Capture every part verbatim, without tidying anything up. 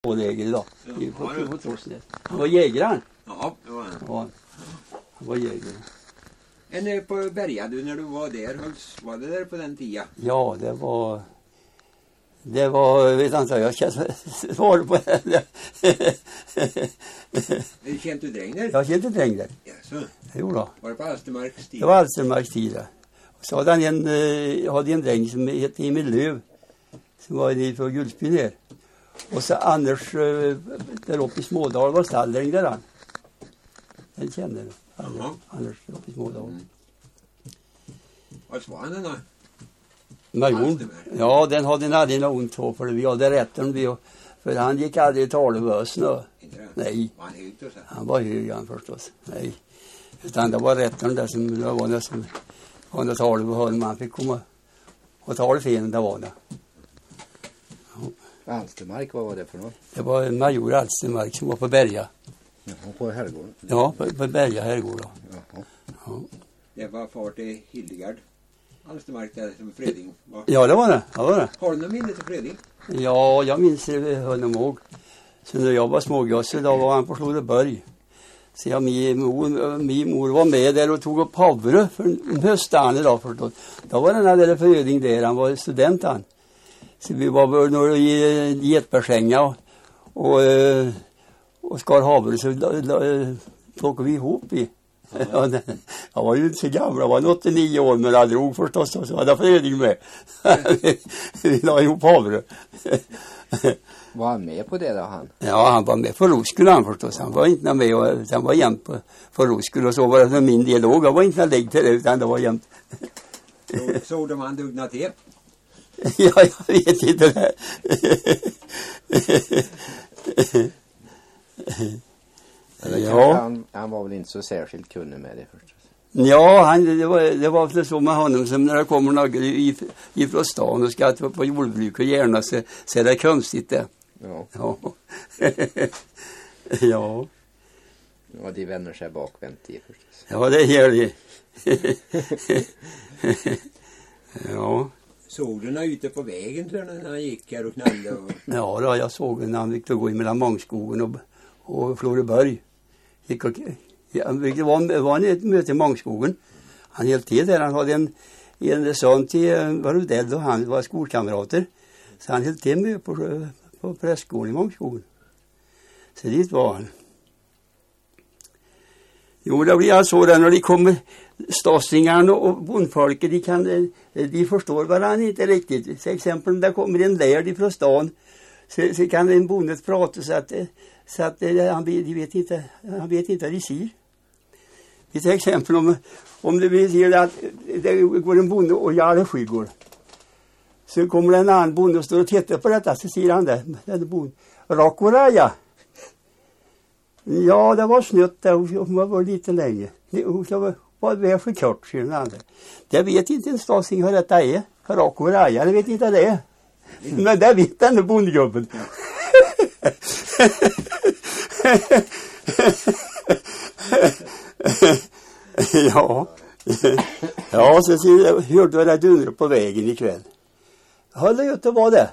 på läger idag. Ja, på, på, på Trossnäs. Han var jägaren. Ja, det var han. Ja, han var jägare. En på Berga, du, när du var där, var det där på den tiden? Ja, det var... Det var, vet inte, jag ska svara på det. Kände du dräng där? Jag kände dräng där. Jaså? Jo då. Var det på Alstermarks tid? Det var Alstermarks tid, ja. Så hade han en, jag hade en dräng som hette Emil Löv. Som var i från Gullspyn här. Och så Anders, där uppe i Smådal var stalldräng där han. Den kände du. Anders, Anders uppe i Smådal. Mm. Vad var han då? Majorn. Ja, den hade en aldrig något ont på, för vi hade rätten vi, för han gick aldrig i talövösnö. Nej. Var han hög då så? Han var hög han förstås. Nej. Utan det var rätten där som det var det som var det talövösnö man fick komma och tala fel, det var det. Ja. Alstermark, vad var det för något? Det var en major Alstermark som var på Berga. Ja, på herrgården. Ja, på, på Berga herrgård då. Ja. Ja. Det var far till Hildegard. Alstermark där som Freding var. Ja, det var det. Ja, det var det. Har du någon minne till Freding? Ja, jag minns det honom ihåg. Så när jag var smågosse, då var han på Sloreberg. Så jag, min, mor, min mor var med där och tog upp havre för en höstan idag förstås. Då var den här där Freding där, han var student han. Så vi var några i getbärsänga och, och, och skar havre, så plockade vi ihop i. Ja. Jag var ju inte så gammal, jag var åttionio år, men jag drog förstås och så hade jag Fredrik med. Vi la ihop havre. Var han med på det då han? Ja, han var med för Roskul han förstås. Han var inte med, och han var jämt på, för Roskul, och så var det för min del låg. Jag var inte lägg till det, utan det var jämt. Så, såg de han dugna till? Ja, jag vet inte det. Ja. Han, han var väl inte så särskilt kunnig med det förstås. Ja, han, det var det var väl så med honom som när det kommer några ifrån stan och ska på jordbruk och gärna så, så är det konstigt det. Ja. Ja. Ja. Ja, de vänder sig bakvänt i förstås. Ja, det gör det. Ja. Såg du när ute på vägen tror när han gick här och knallade? Och... Ja, då, jag såg när han fick gå in mellan Mångskogen och, och Floreberg. Gick och, ja, det var, var ett möte i Mångskogen. Han helt till där. Han hade en, en son till Varudell och han var skolkamrater. Så han helt till med på, på prästskolan i Mångskogen. Så dit var han. Jo, det blir alltså där när de kommer, stadslingarna och bondfolket, de, kan, de förstår varandra inte riktigt. Till exempel om det kommer en lärd från stan, så, så kan en bondet prata så att, så att han, de vet inte, han vet inte vad de säger. Till exempel om, om det vill säga att det går en bonde och gör en skyggår. Så kommer det en annan bonde och står och tittar på detta, så säger han det, den bonden, Rakoraja. Ja, det var snött där, hon var lite länge. Hon var, var det för kort, säger den andra. Det vet inte en stadsing vad detta är. Rakoraja, det vet inte vad det är. Men det vet den bondgubben. Ja. Ja, så ser, hörde jag det dundra på vägen ikväll. Ja, det inte var det.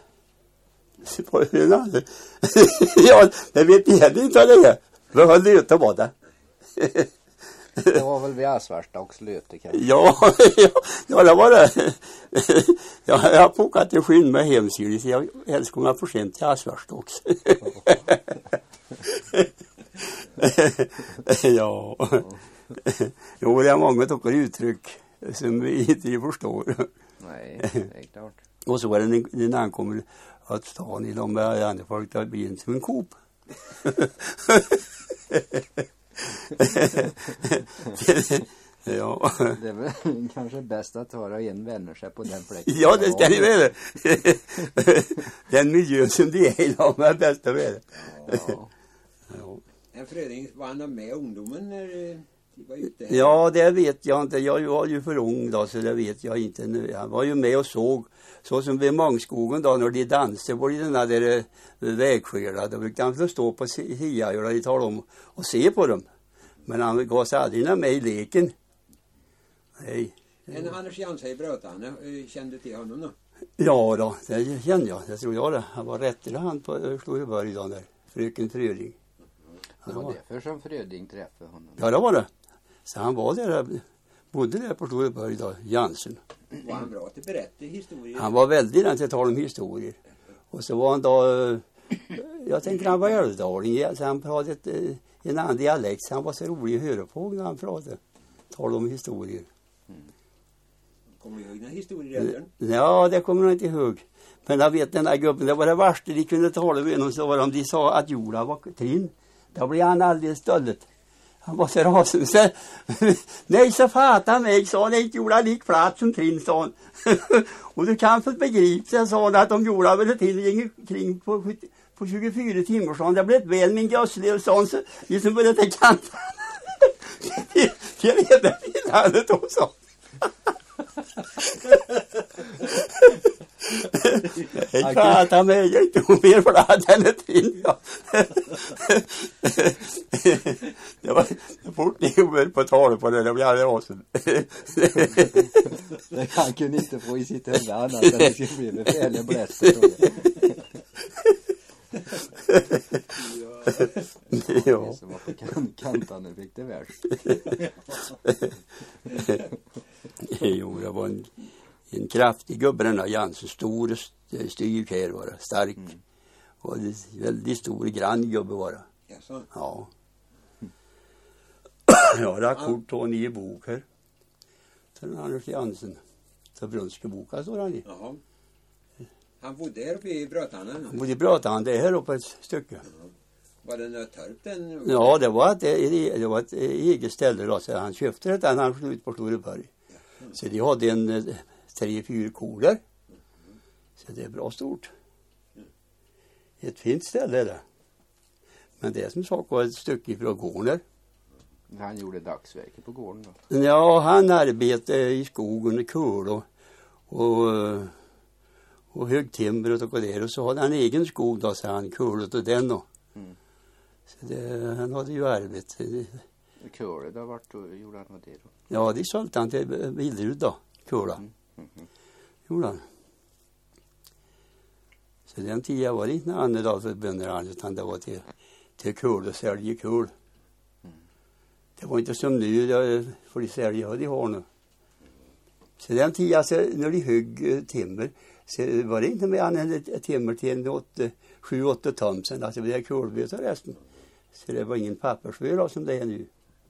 Ja, det vet jag heller inte vad det är. Vad höll det inte var det? Det var väl vid Asvarstags löte kanske? Ja, ja, ja, det var det. Ja, jag har pokat en skinn med hemsyr, så jag älskar mig för sent till Asvarstags. Ja. Jo, det är många tycker uttryck som vi inte förstår. Nej, det är klart. Och så var det när han kommer att stan i de med andra folk där blir som en kop. Ja. Det är väl kanske bäst att höra en vänner sig på den fläcken. Ja, det ska ni väl. Den miljön som det är i de är bäst att vara. Ja. Ja. En Fredrik, var han med ungdomen när de var ute? Ja, det vet jag inte. Jag var ju för ung då, så det vet jag inte nu. Han var ju med och såg, så som vid Mångskogen då, när de dansade på den där vägskära. Då brukade han stå på Hia och de talade om och se på dem. Men han gav sig aldrig med i leken. Nej. En Anders Jansson bröt han, kände till honom då? Ja då, det kände jag. Det tror jag det. Han var rättare han på Sloreberg då där. Fröken Fröding. Det var därför som Fröding träffade honom. Ja, det var det. Så han var där, bodde där på Sloreberg då, Jansen. Var han bra till att berätta historier? Han var väldigt den till att tala om historier. Och så var han då, jag tänkte han var älvdaling, så han pratade ett, en annan dialekt. Så han var så rolig att höra på när han pratade. Talade om historier. Mm. Kommer du ihåg några historier? Ja, det kommer jag inte ihåg. Men jag vet den här gubben, det var det värsta de kunde tala med honom. Så var de, de sa att jorda var trinn. Då blev han alldeles stöllet. Han var så rasande. Så, nej, så fattar mig, sa han. Inte jorda lik platt som trinn, sa han. Och du kan få begripa sig, sa han, att de jorda väl till gick kring på, på tjugofyra timmar, sa han. Det blev ett väl min gödsel, sa han. Så liksom började det kanta. Det är det finnandet också. Jag pratar med jag inte om mer blad än ett in. Det var fort ni var på tal på det. Det blev aldrig åsen. Det han kunde inte få i sitt huvud annat än det skulle bli med fel och bläst. Ja. Det som var på kanten fick det värst. Jo, det var en, en kraftig gubbe den där Jansen. Stor styrkär var det. Stark. Mm. Och en väldigt stor grann gubbe var det. Jaså? Ja. Ja, det har kort och nio bok här. Till Anders Jansen. Till Brunske boka står han i. Jaha. Han bodde här uppe i Brötanen? Han bodde i Brötanen, det är här uppe ett stycke. Ja. Var det Nöttorp den? Ja, det var ett, det var ett eget ställe då. Så han köpte det där när han slut på Sloreberg. Ja. Mm. Så de hade en tre, fyra koler. Mm. Så det är bra stort. Mm. Ett fint ställe är det. Men det som sagt var ett stycke ifrån gården. Han gjorde dagsverket på gården då? Ja, han arbetade i skogen och kul och, och, och hög timmer och det. Och så hade han egen skog då, så han kulet och den då. Mm. Så det, han hade ju arbete. Kulet då, vart gjorde han det då? Ja, det sålde han till Bilderud då, kula. Mm. Mm -hmm. Gjorde han. Så den tiden var det inte annan dag för bönder, utan det var till, till kul och sälja kul. Det var inte som nu, för de säljer de har nu. Så den tiden, alltså, när de högg timmer, så var det inte med annan ett timmer till en åtta, sju, åtta ton sen. Alltså det var kulböter resten. Så det var ingen pappersvör som det är nu.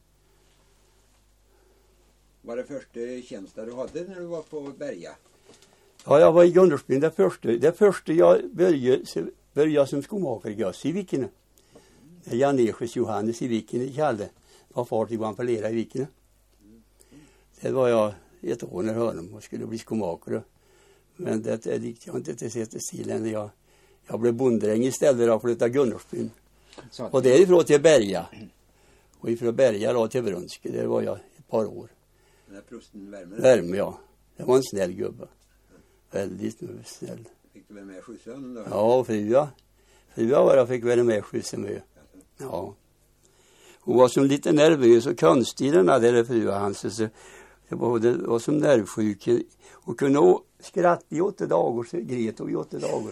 Var det första tjänsten du hade när du var på Berga? Ja, jag var i Gundersbyn. Det första, det första jag började, började som skomakare i Göss i Vikene. Jan-Eschys Johannes i Vikene i Kalle. Var far till Guan Palera i Vikene. Det var jag ett år när jag hörde och skulle bli skomakare. Men det, det gick jag inte till sätta stilen. Jag, jag blev bonddräng istället och flyttade Gundersbyn. Och därifrån till Berga. Och ifrån Berga då till Brunske. Det var jag ett par år. Den här prosten Värme? Värme, ja. Det var en snäll gubbe. Väldigt snäll. Fick du väl med skjutsen då? Ja, frua. Frua var jag fick väl med skjutsen med. Ja. Hon var som lite nervös och konstig den där frua hans. Så det var, det var som nervsjuk. Hon kunde skratta i åtta dagar, så grät hon i åtta dagar.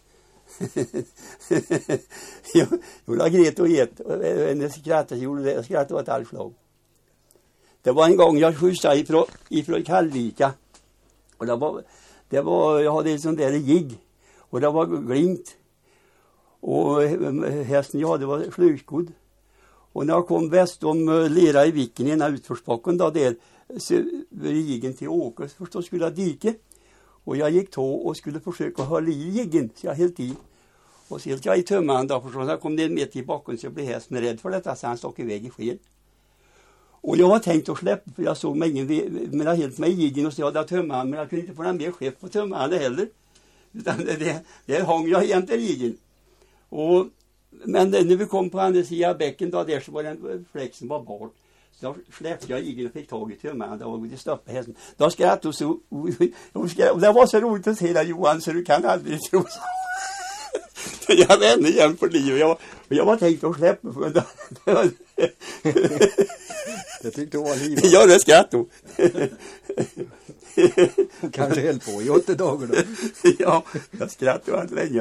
Hon har grät och gett. Henne skrattade, gjorde det. Jag skrattade åt all slag. Det var en gång jag skjutsade ifrån, ifrån Kallvika. Och det var, det var, jag hade en sån där gig. Och det var glimt. Och hästen jag hade var slugskodd. Och när jag kom väst om lera i viken i ena utförsbacken då där, så var gigen till Åke. Först då skulle jag dike. Och jag gick tå och skulle försöka hålla i gigen. Så jag helt i. Och så helt jag i tömman då. För så när jag kom ner med till backen så blev hästen rädd för detta. Så han stock iväg i sken. Och jag var tänkt att släppa. För jag såg mig ingen. Men jag helt mig i gigen och så jag hade tömman. Men jag kunde inte få den mer chef på tömman heller. Utan det, det, det hang jag jämte gigen. Och men när vi kom på andra sidan bäcken då där så var det en fläck som var bort. Så då släppte jag igen och fick tag i tömman. Då var det stoppa hästen. Då skrattade och så. Och, och, och det var så roligt att se dig Johan så du kan aldrig tro så. Jag vände igen på livet. Jag, jag var tänkt att släppa för det. Det tyckte hon var livet. Ja, det skrattade hon. Hon kanske höll på i åtta dagar då. Ja, jag skrattade allt länge.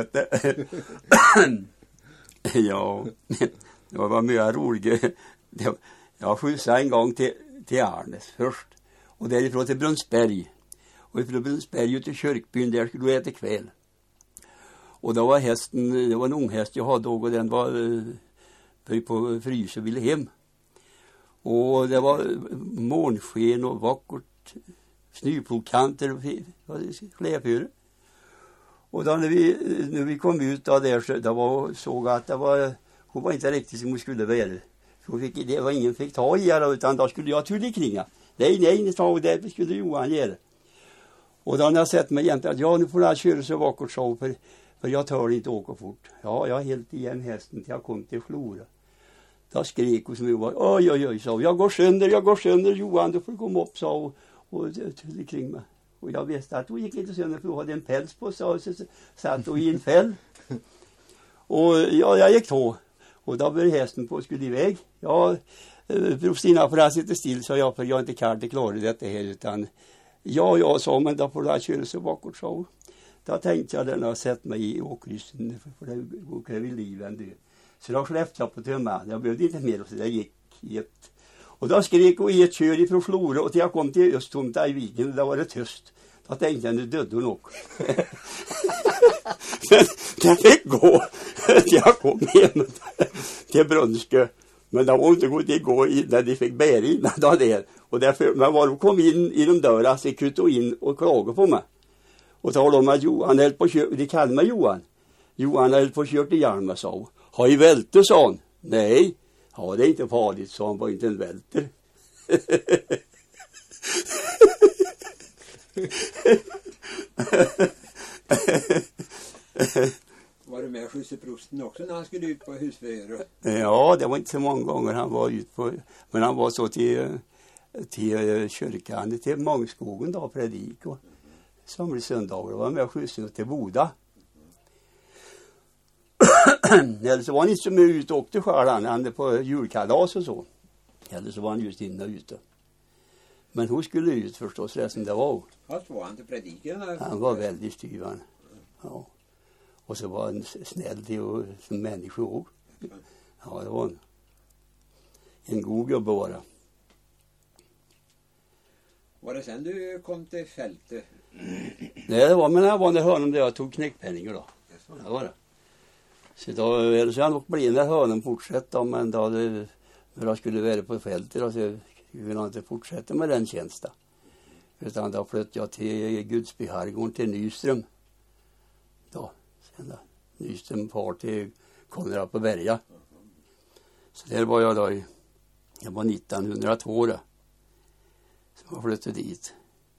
Ja, det var mycket roligt. Jag skjutsade en gång till, till Arnes först. Och därifrån till Brunnsberg. Och ifrån Brunnsberg ut till kyrkbyn, där skulle du äta kväll. Och då var hästen, det var en ung häst jag hade och den var uh, på frys och ville hem. Och det var månsken och vackert snöplogkanter och släphyre. Och då när vi, när vi kom ut där så det var, såg att det var, hon var inte riktigt som hon skulle vara. Så fick, det var ingen fick ta i henne utan då skulle jag tulla kringa. Nej, nej, ni sa det skulle Johan göra. Och då när jag sett mig jämte att ja, nu får jag köra så vackert så för, för jag tar inte åka fort. Ja, jag helt igen hästen till jag kom till Flora. Då skrek hon som var, oj, oj, oj, så jag går sönder, jag går sönder, Johan, du får komma upp, så och, och tulla kring mig. Och jag visste att hon gick inte sönder för hon hade en päls på sig och så satt hon i en fäll. Och ja, jag gick då. Och då började hästen på och skulle iväg. Ja, Prostina får jag sitta still, så jag, för jag inte kan inte klara detta här utan ja, jag sa, men då får jag köra så vackert, så. Då tänkte jag den har sett mig i åkryssen, för det går vid livet dö. Så då släppte jag på tömman. Jag behövde inte mer, så det gick i ett. Och då skrek hon i ett kör ifrån Flora och till jag kom till Östomta i Viken, då var det tyst. Då tänkte jag, nu dödde hon också. Men det fick gå till jag kom hem till Brunskö. Men det var inte gått igår när de fick bära innan då där. Och därför, men var de kom in i de dörrar så gick de in och klagade på mig. Och talade om att Johan höll på att köra, de kallade mig Johan. Johan höll på att köra till Hjalmar, sa hon. Har i välte, sa hon. Nej, ja, det är inte farligt, sa han, var inte en välter. Var du med skjutseprosten också när han skulle ut på husförhör? Ja, det var inte så många gånger han var ut på, men han var så till, till kyrkan, till Mångskogen då, predik och somlig söndagar var med skjutsen till Boda. Eller så var han inte så mycket ute och åkte själv, han hade på julkalas och så. Eller så var han just inne och ute. Men hon skulle ut förstås, det som det var. Ja, så var han till prediken? Eller? Han var väldigt styvan. Ja. Och så var han snäll till och, som människa också. Ja, det var en, en god gubbe bara. Var det sen du kom till fältet? Nej, det var, men det var när hörnen där jag tog knäckpenningar då. Det var det. Så då, eller så han nog bli när hörnen fortsätta, men då det, när jag skulle vara på fältet då, så ville jag inte fortsätta med den tjänsten. Utan då flyttade jag till Gudsbyhargården till Nyström. Då, sen då. Nyström far till Konrad på Berga. Så där var jag då i, jag var nittonhundratvå då. Så jag flyttade dit.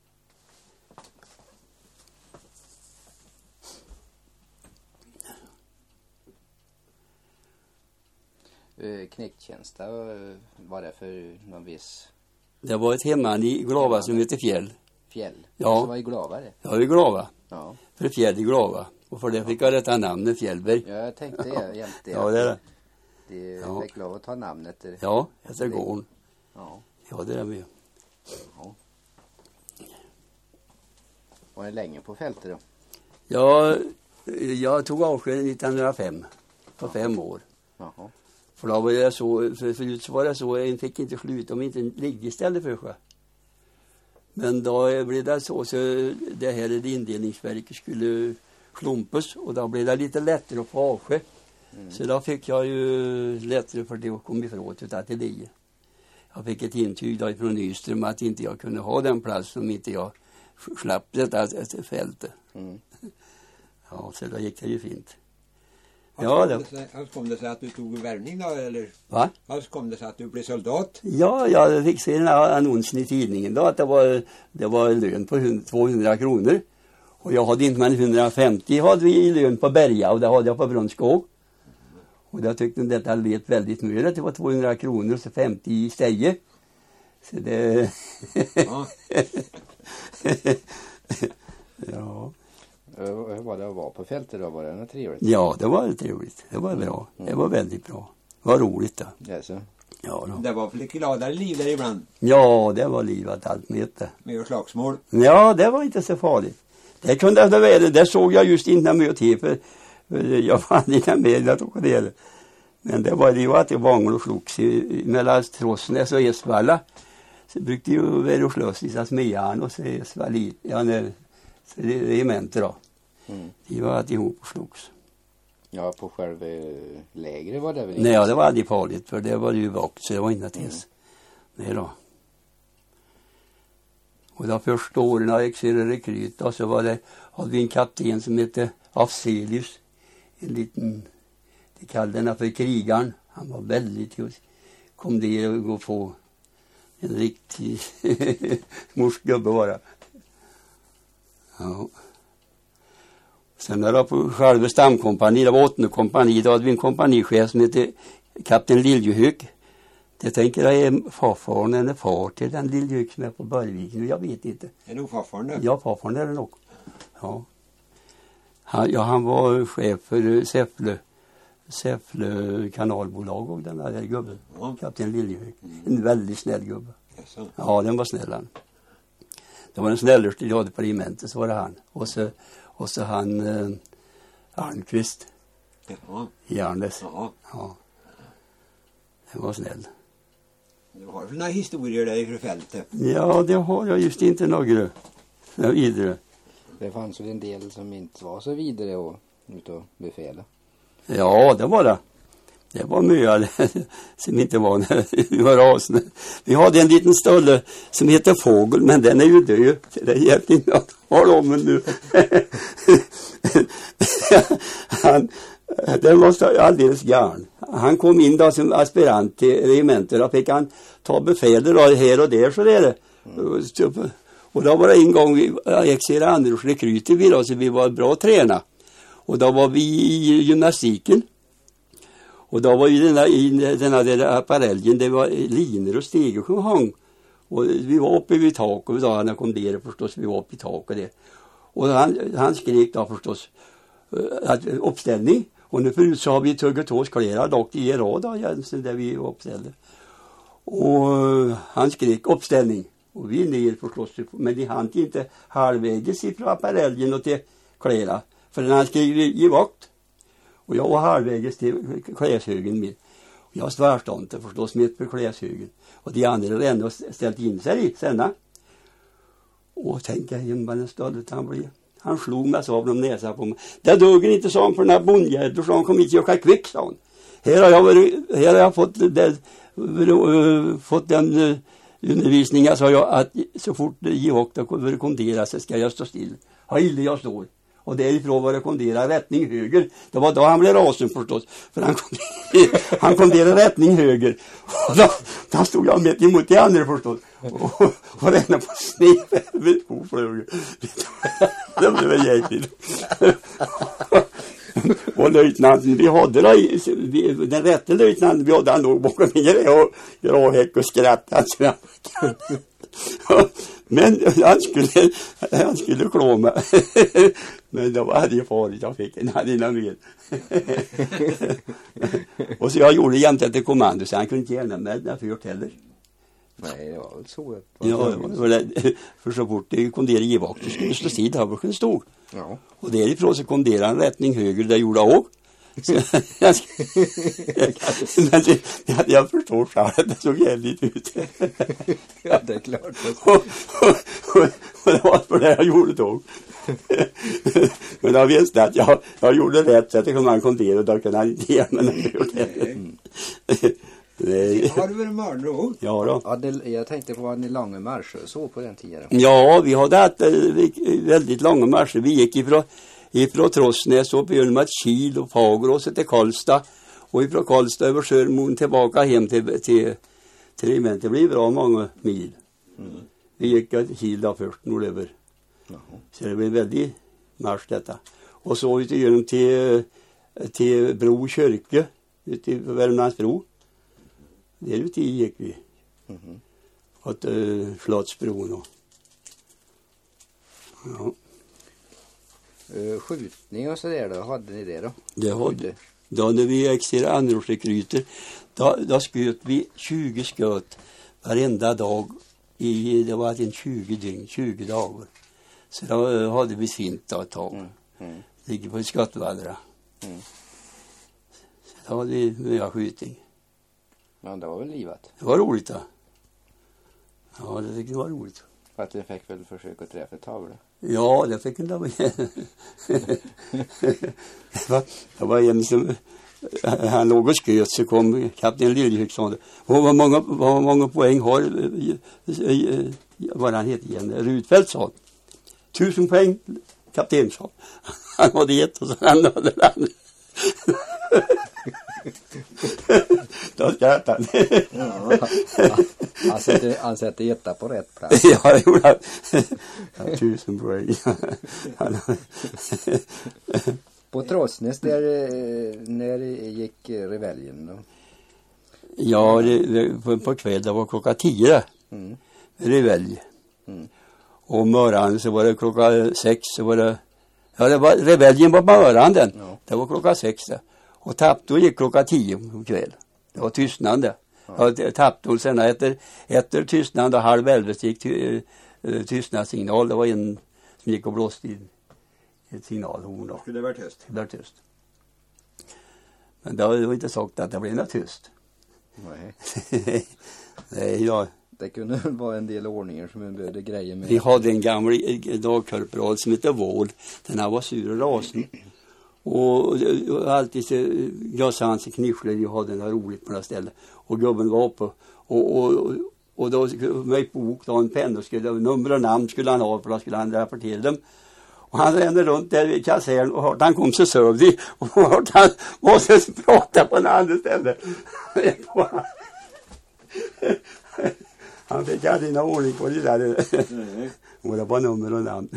Knäcktjänsta, var det för någon viss? Det var ett hemman i Glava som heter Fjäll. Fjäll? Ja. Som var i Glava det? Ja, i Glava. Ja. För Fjäll i Glava. Och för det fick jag detta namnet Fjällberg. Ja, jag tänkte det jämte. Ja, det är det. Det ja. fick lov att ta namnet. Där. Ja, efter gården. Ja. Ja, det är det med. Ja. Var det länge på fältet då? Ja, jag tog avsked nittonhundrafem. På fem år. Jaha. För då var det så, för förut så var det så, en fick inte sluta om inte en liggställe för sig. Men då blev det så, så det här indelningsverket skulle slumpas och då blev det lite lättare att få avsked. Mm. Så då fick jag ju lättare för det att komma ifrån till Tattelie. Jag fick ett intyg då från Nyström att inte jag kunde ha den plats som inte jag slapp detta fältet. Mm. Ja, så då gick det ju fint. Ja, det Alltså kom det sig att du tog värvning då, eller? Va? Alltså kom det sig att du blev soldat? Ja, jag fick se den här annonsen i tidningen då, att det var, det var lön på tvåhundra kronor. Och jag hade inte, men hundrafemtio hade vi i lön på Berga och det hade jag på Brunskog. Och jag tyckte att detta lät väldigt mycket, att det var tvåhundra kronor och så femtio i steje. Så det... Ja. Ja. Hur var det att vara på fältet då? Var det trevligt? Ja, det var trevligt. Det var bra. Det var väldigt bra. Det var roligt då. Ja, så. Ja, då. Det var lite gladare liv där ibland. Ja, det var livet allt med det. Med slagsmål. Ja, det var inte så farligt. Det kunde det vara. Det såg jag just innan jag till för, för jag var inte med att åka det. Men det var det ju att det var och slogs mellan Trossnäs och Esvalla. Så brukade ju vara och slåss i Smejan och så Esvalla. Ja, det regementer då. Mm. De var alltid ihop och slogs. Ja, på själva lägret var det väl? Nej, ja, det var aldrig farligt för det var ju vakt så det var inte tills. Mm. Nej då. Och då första åren jag gick till rekryt och så var det, hade vi en kapten som hette Afzelius. En liten, de kallade henne för krigaren. Han var väldigt just. Kom det och gå på en riktig morsgubbe bara. Ja. Sen när jag på själva stamkompani, det var åttonde kompani, då hade vi en kompanichef som hette kapten Liljehög. Det tänker jag är farfaren eller far till den Liljehög som är på Börviken, jag vet inte. Är det nog farfaren nu? Ja, farfaren är det nog. Ja. Han, ja, han var chef för Säffle, Säffle kanalbolag och den där gubben, ja. Kapten Liljehög. Mm. En väldigt snäll gubbe. Jaså. Ja, den var snäll han. Det var den snällaste jag hade på regementet, så var det han. Och så, och så han eh, Arnqvist. Jaha. I Arnes. Jaha. Ja. Den var snäll. Du har såna historier där ifrån fältet. Ja, det har jag just inte några vidare. Det fanns väl en del som inte var så vidare och ut och befäla. Ja, det var det. Det var mycket som inte var när vi var rasande. Vi hade en liten stölle som heter Fågel, men den är ju död. Det är egentligen att hålla om den nu. Han, den var alldeles garn. Han kom in då som aspirant till regementet. Då fick han ta befälet då här och där så det är det. Mm. Och då var det en gång vi gick till Andros rekryter vi då, så vi var bra tränade. Och då var vi i gymnastiken. Och då var ju denna, i denna där appareljen, det var liner och steg som hang. Och vi var uppe vid taket, och då han kom där förstås, vi var uppe i taket där. Och han, han skrek då förstås att uppställning. Och nu förut så har vi tuggat oss kläder dock i en rad då, Jensen, där vi uppställde. Och han skrek uppställning. Och vi ner förstås, men de hann inte halvvägs ifrån appareljen och till kläder. För han skrek i vakt. Och jag var halvvägs till kläshögen med. Och jag svarstod inte förstås med för kläshögen. Och de andra hade ändå ställt in sig i senna. Och tänkte jag hemma den stället han blev. Han slog mig så av de näsa på mig. Det duger inte sån för den här bondgärdor så han kom hit och jag kvick sa hon. Här har jag, varit, här har jag fått, det, fått den uh, undervisningen så jag att så fort Givokta rekommenderar så ska jag stå still. Har illa jag står. Och därifrån var det rekommendera rättning höger. Det var då han blev rasen förstås. För han kom, han kommenderade rättning höger. Och då, då stod jag med emot de andra förstås. Och, och ränna på sned med oflög. Det blev väl jäkligt. Och löjtnanten vi hade då, vi, den rätta löjtnanten vi hade han nog bakom mig och gråhäck och skrattade. Men han skulle, han skulle klå mig. Men det var det farligt jag fick en hade med. Och så jag gjorde jämt efter kommando så han kunde inte gärna med den för heller. Nej, det var väl så. Att ja, det var det. För så fort det kom det i vakt så skulle stå sid här och kunde stå. Ja. Och därifrån så kom det en rättning höger där gjorde jag också. Men det, jag, jag förstår själv att det såg jävligt ut. Ja, det är klart. och, och, och, och det var för det jag gjorde då. Men jag visste att jag, jag gjorde rätt så att man kom där och då kunde han inte ge mig något. Nej. Har du väl mörd då? Ja då. Ja, det, jag tänkte på vad ni långa marscher så på den tiden. Ja, vi hade haft väldigt långa marscher. Vi gick ifrån ifrån Trossnäs och Björnmat Kil och Fagerås till Karlstad. Och ifrån Karlstad över Sörmon tillbaka hem till, till, till regementet. Det blev bra många mil. Mm. Vi gick till Kil då först norröver. Mm. Så det blev väldigt marsch detta. Och så ut igenom till, till Bro kyrka. Ut till Värmlandsbro. Där ute gick vi. Mm. Åt uh, Slottsbron och ja. Uh, skjutning och så där då, hade ni det då? Det hade, Då när vi exercerade anropsrekryter, då, då sköt vi tjugo sköt varenda dag i, det var en tjugo dygn, tjugo dagar. Så då hade vi fint ett tag. Mm. Mm. Ligger på Skattvallra. Mm. Så då hade vi mycket skjutning. Men det var väl livat? Det var roligt då. Ja, det tyckte jag var roligt. För att du fick väl försöka träffa tavla? Ja, det fick inte vara. Det var en som, han låg och sköt, så kom kapten Liljehuxson. Och vad många, vad många poäng har, vad han heter igen, Rutfeldt sa. Tusen poäng, kapten sa. Han hade ett och så han hade den. Då skrattade han. Ja, han sätter, han sätter etta på rätt plats. Ja, det gjorde han. Ja, tusen poäng. På Trossnäs, där, när gick reveljen då? Ja, det, på, på kväll, det var klockan tio. Mm. Revelj. Mm. Och morgonen så var det klockan sex, så var det, ja, det var, reveljen var på morgonen. Ja. Det var klockan sex där. Och tapptån gick klockan tio på kväll. Det var tystnande. Ja. Ja, tapptån sen efter, efter tystnande och halv elva gick ty, uh, tystnadssignal. Det var en som gick och blåste i ett signalhorn. Då. Skulle det vara tyst? Det var tyst. Men det var inte sagt att det blev något tyst. Nej. Nej, ja. Det kunde vara en del ordningar som behövde grejer med. Vi hade en gammal dagkorporal som hette Våld. Den här var sur och rasen. Och, och alltid så Glassans och Kniffler, jag hade den här roligt på det stället. Och gubben var uppe. Och, och, och då med bok, då en penna, skulle nummer och namn skulle han ha, för då skulle han rapportera dem. Och han rände runt där vid kasern och hört han kom så sövdig. Och hört han måste prata på en annan ställe. Han fick aldrig någon ordning på det där. Och det var nummer och namn.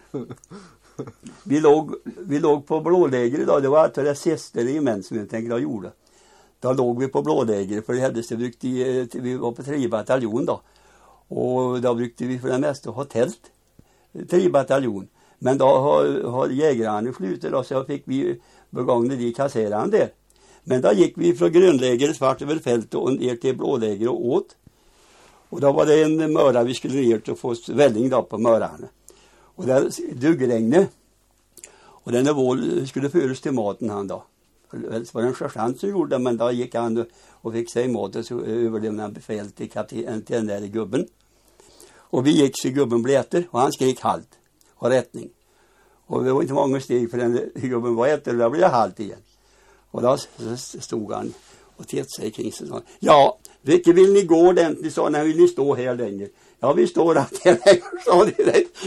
Vi låg, vi låg på blåläger idag. Det var det sista regiment som jag tänkte jag gjorde. Då låg vi på blåläger, för det hade så brukte vi var på tre bataljon då. Och då brukte vi för det mesta ha tält. Tre bataljon. Men då har, har jägarna flutit då, så fick vi begagna de kasseran där. Men då gick vi från grönläger svart över fält och ner till blåläger och åt. Och då var det en möra vi skulle ner till att få välling då på möran. Och där duggregnade. Och den där våld skulle föras till maten han då. Det var en sergeant som gjorde det, men då gick han och fick sig mat och så överlämnade han befäl till kapten, till den där gubben. Och vi gick så gubben blev efter och han skrek halt och rättning. Och det var inte många steg för den gubben var efter och då blev jag halt igen. Och då stod han och tittade sig kring sig och sa, ja, vilket vill ni gå ordentligt, sa när vill ni stå här länge? Ja, vi står att det är sa direkt.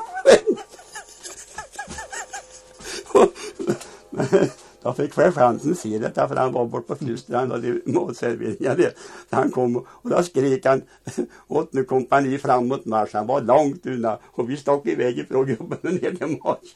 Då fick chansen se detta, för han var bort på Flystrand och det målserveringar där. Så han kom och då skrek han åt nu kompani framåt marsch. Han var långt undan och vi stack iväg ifrån gubben och ner till marsch.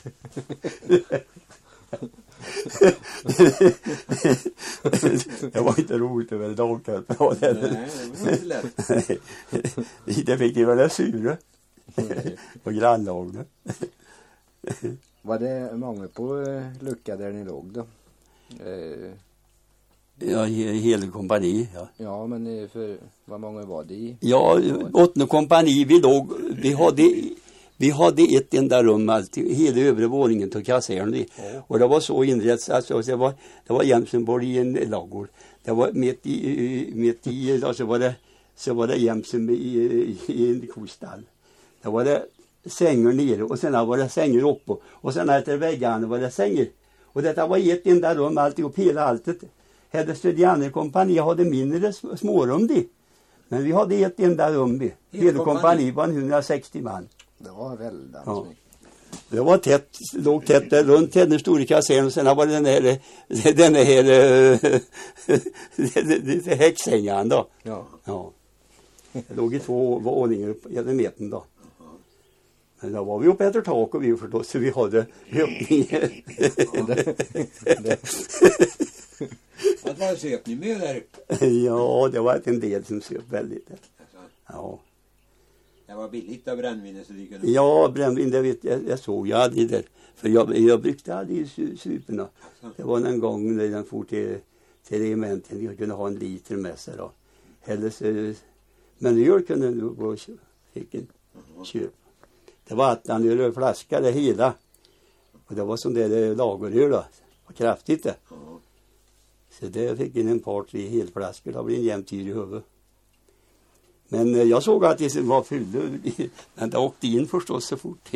Det var inte roligt över dagen. Nej, det var inte lätt. Det fick vi väl sura. Och grannlagen. Var det många på lucka där ni låg då? Eh. Ja, hela kompani, ja. Ja, men för vad många var det i? Ja, åttonde kompani, vi låg, vi hade, vi hade ett enda rum alltid, hela övre våningen till kasern. Ja. Och det var så inrätt, alltså det var, det var jämsen i en lagård. Det var mitt i, mitt i, alltså var det, så var det jämsen i, i, i en kostall. Det var det sängar nere och sen var det sängar uppe. Och sen efter väggarna var det sängar. Och detta var ett enda rum, alltihop, hela alltet. Hade studerande kompani hade mindre smårum det. Men vi hade ett enda rum det. Hela kompani var hundrasextio man. Det var väldigt ja. Det var tätt, låg tätt där runt den stora kasern och sen var det den här, den här häcksängan då. Ja. Ja. Det låg i två våningar på den meten då. Men då var vi uppe efter tak och vi förstås, så vi hade öppningar. Vad var det söp ni med där? Ja, det var en del som söp väldigt. Ja. Det var billigt av brännvin så du kunde... Ja, brännvin, det vet jag, jag såg. Jag hade det. För jag, jag brukade aldrig su- suporna. Det var en gång när den for till, till regementen. Jag kunde ha en liter med sig då. Eller så, men öl kunde du gå och köpa. Fick en köp. Det var vattenöl och flaska det hela. Och det var som det där lageröl då. Och kraftigt det. Så det fick in en par tre helflaskor. Det blev en jämn tyr i huvudet. Men eh, jag såg att det var fyllda. Men det åkte in förstås så fort.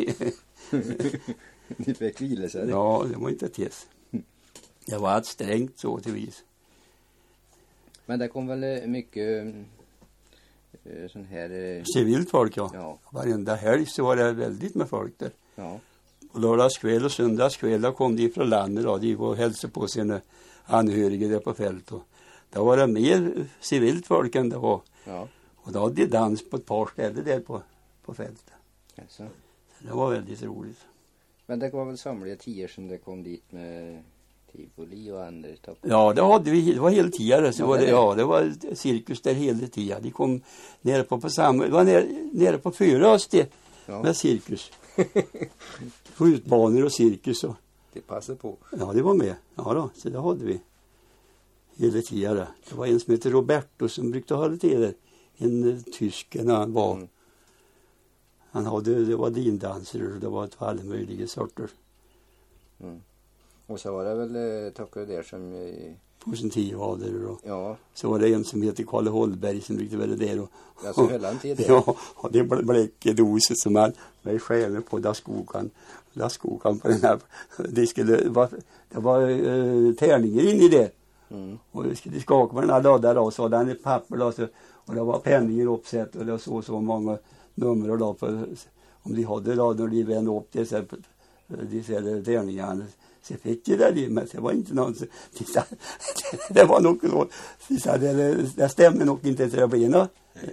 Ni fick vila sig. Ja, det var inte tes. Det var ett strängt så till vis. Men det kom väl mycket eh, sån här... Eh... Civilt folk, ja. ja. Varenda helg så var det väldigt med folk där. Ja. Och lördagskväll och söndagskväll då kom de från landet då. De var och hälsade på sina anhöriga där på fält. Och då var det mer civilt folk än det var. Ja. Och då hade de dans på ett par ställen där på, på fältet. Alltså. Så det var väldigt roligt. Men det var väl samliga tider som det kom dit med tivoli och andra stopp. Ja, det hade vi. Det var hela tiden. Så Ja, var det, det- ja, det var cirkus där hela tiden. De kom nere på, på samma... Det var nere, nere på fyra oss det Ja, med cirkus. Skjutbanor och cirkus och... det passar på. Ja, det var med. Ja då, så det hade vi. Hela tiden. Det var en som heter Roberto som brukade hålla till där. En uh, tysk när han var. Mm. Han hade, det var dindanser och det var alla möjliga sorter. Mm. Och så var det väl eh, tackare där som... Eh, På sin tio var det och ja, så var det en som heter Karl Holberg som brukade vara där och... alltså höll han till det. Ja, och det blev bläckedoset som han med stjärnor på där skokan. Där skokan på den här. Det skulle vara, det var uh, tärningar in i det. Mm. Och det skulle skaka med den här lådan då, så var den i papper då, så, och det var penningar uppsatt och det var så så många nummer då på, om de hade då när de vände upp det så här, de ser tärningarna. Så fick jag det, men det var inte någon så, de sa, det var nog så, de sa, det, det stämmer nog inte till det blir något.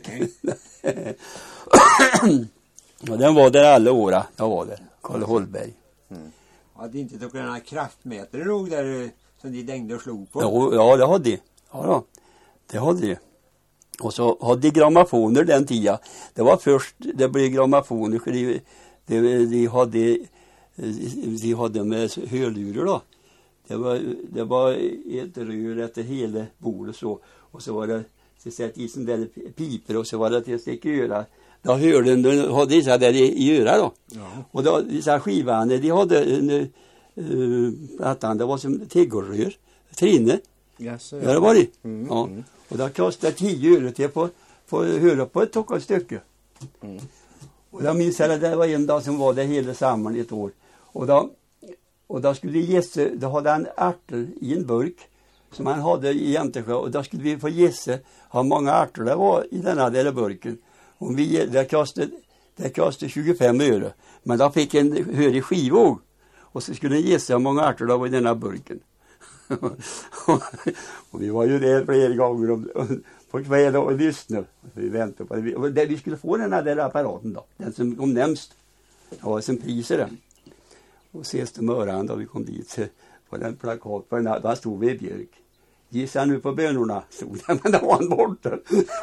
Och den var där alla åra, jag var där, Karl Holberg. Mm. Hade inte tog den här kraftmätare nog där eh, som de dängde och slog på? Ja, ja, det hade de. Ja då, det hade de. Och så hade de grammofoner den tiden. Det var först, det blev grammofoner, för de, de, de hade, de hade med hörlurar då. Det var, det var ett rör efter hela bordet så. Och så var det, så sätt i sån där piper och så var det till att sticka i öra. Då hörde de, hade dessa där i, i öra då. Ja. Och då, dessa skivarna, de hade en, uh, plattan, det var som tegelrör, trinne. Jaså, Ja, det var det. Mm, Ja. mm. Och det kostade tio euro till på, på höra på ett tockat stycke. Mm. Och jag minns att det var en dag som var det hela samman ett år. Och då, och då skulle vi gissa, då hade han ärtor i en burk som han hade i Jämtesjö. Och då skulle vi få gissa hur många ärtor det var i den här där burken. Och vi, det kostade, det kostade tjugofem öre. Men då fick en hörig skivåg. Och så skulle han gissa hur många ärtor det var i den här burken. Och vi var ju där flera gånger om, på kvällen och lyssnade. Vi väntade på det. Och det, vi skulle få den här där apparaten då. Den som kom nämst. Det var som priser den. Och ses det möran då vi kom dit. Så på den plakat på den här, där stod vi i björk. Gissa nu på bönorna. Stod det, men då var han borta.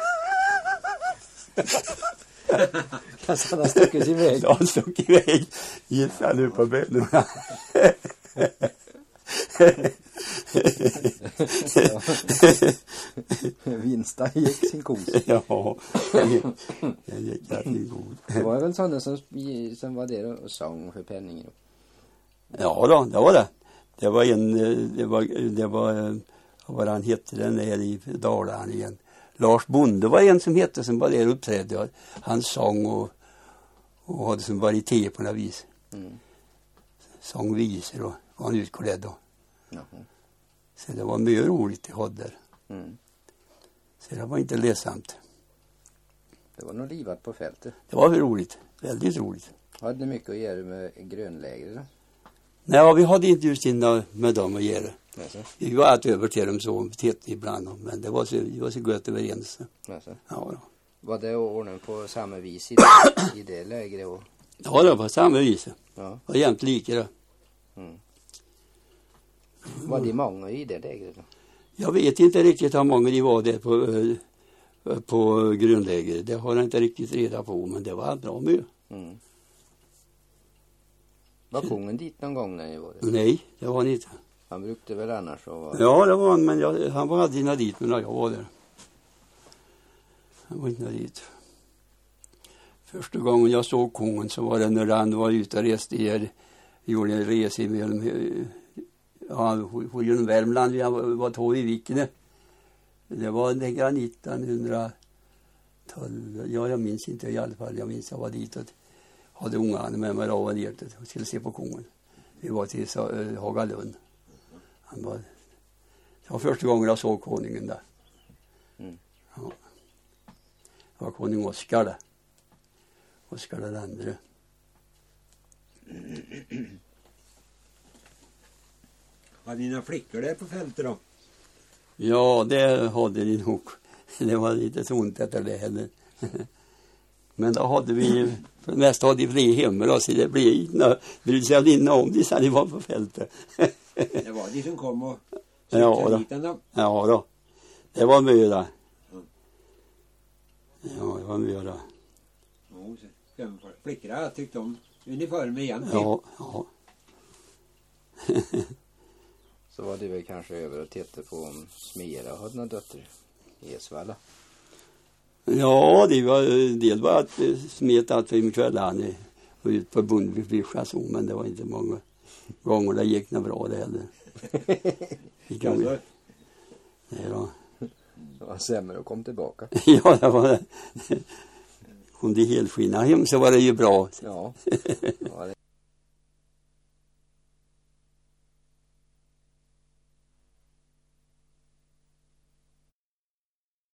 Alltså han har stuckit iväg. Ja, han stod iväg. Gissa nu på bönorna. Vinsta gick sin kos. Ja, den gick, den gick alltid god. Det var väl sådana som, som var där och sång för penningen. Ja då, det var det. Det var en, det var, det var, vad han hette den där i Dalarna igen. Lars Bonde var en som hette som var där och uppträdde. Han sång och, och hade som varieté på något vis. Mm. Sång visor och var han utklädd då. Jaha. Så det var mycket roligt det hade där. Mm. Så det var inte ledsamt. Det var nog livat på fältet. Det var roligt, väldigt roligt. Hade mycket att göra med grönläger då? Nej, vi hade inte just innan med dem att göra. Alltså. Vi var alltid över till dem så tätt ibland, men det var så, vi var så gott överens. Alltså. Ja, då. Var det ordnat på samma vis i, i det lägret? Och... Ja, det var samma vis. Ja. Det var jämt lika det. Mm. Var det många i det lägret då? Jag vet inte riktigt hur många de var där på, på grundläger. Det har jag inte riktigt reda på, men det var bra mycket. Mm. Var kungen dit någon gång när ni var där? Nej, det var han inte. Han brukade väl annars vara... Ja, det var han, men jag, han var aldrig dit när jag var där. Han var inte dit. Första gången jag såg kungen så var det när han var ute och reste i, gjorde en resa med, ja, på genom Värmland, vi var två i Vikne. Det var nittonhundratolv, ja jag minns inte i alla fall, jag minns jag var dit och hade ungarna med mig och var ner och skulle se på kungen. Vi var till uh, Hagalund. Han var, det var första gången jag såg konungen där. Mm. Ja. Det var konung Oskar där. Oskar den andre. Hade ni några flickor där på fältet då? Ja, det hade ni nog. Det var lite så ont efter det heller. Men då hade vi, för det mesta hade vi hemma då, så det blev inte, brydde sig inte om det så det var på fältet. Det var de som kom och ja, då. Dit då. Ja då, det var mycket då. Ja, det var mycket då. Ja, flickor har tyckt om uniformen igen. Ja, ja. Så var det väl kanske över och titta på om Smera hade några döttrar i Esvalla. Ja, det var, det var att smeta att vi kvällarna och ut på bondbefischa så, men det var inte många gånger det gick något bra det heller. Alltså. Nej då. Det var sämre och kom tillbaka. Ja, det var det. Om det helskina hem så var det ju bra. Ja. Ja det...